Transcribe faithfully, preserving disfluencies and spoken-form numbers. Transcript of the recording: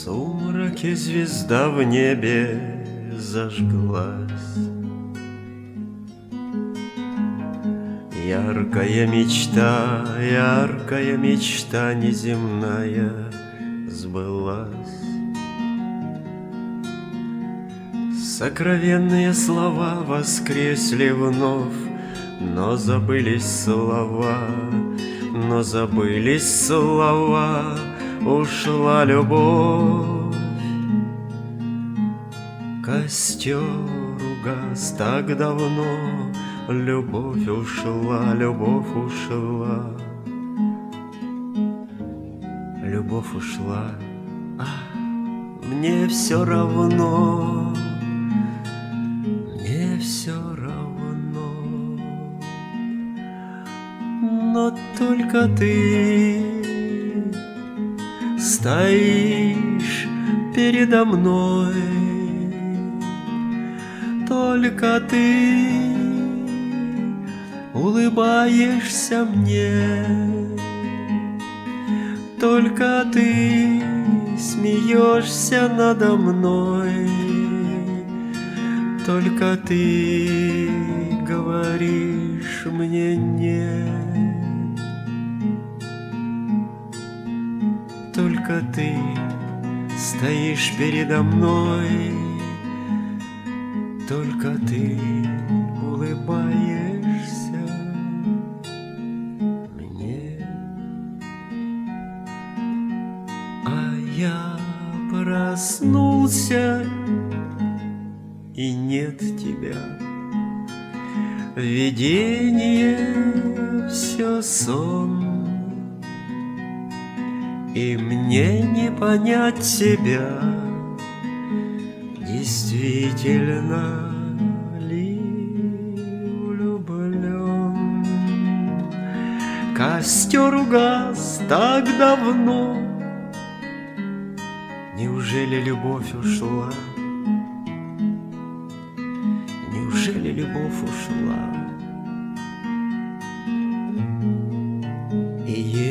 сумраке звезда в небе зажглась. Яркая мечта, яркая мечта неземная сбылась. Сокровенные слова воскресли вновь, но забылись слова, но забылись слова, ушла любовь. Костер угас так давно, любовь ушла, любовь ушла, любовь ушла, а мне все равно, мне все равно. Но только ты стоишь передо мной, только ты улыбаешься мне, только ты смеешься надо мной, только ты говоришь мне нет, только ты стоишь передо мной, только ты улыбаешься мне. А я проснулся, и нет тебя. Видение все сон, и мне не понять тебя. Действительно ли влюблен? Костер угас так давно, неужели любовь ушла? Неужели любовь ушла? И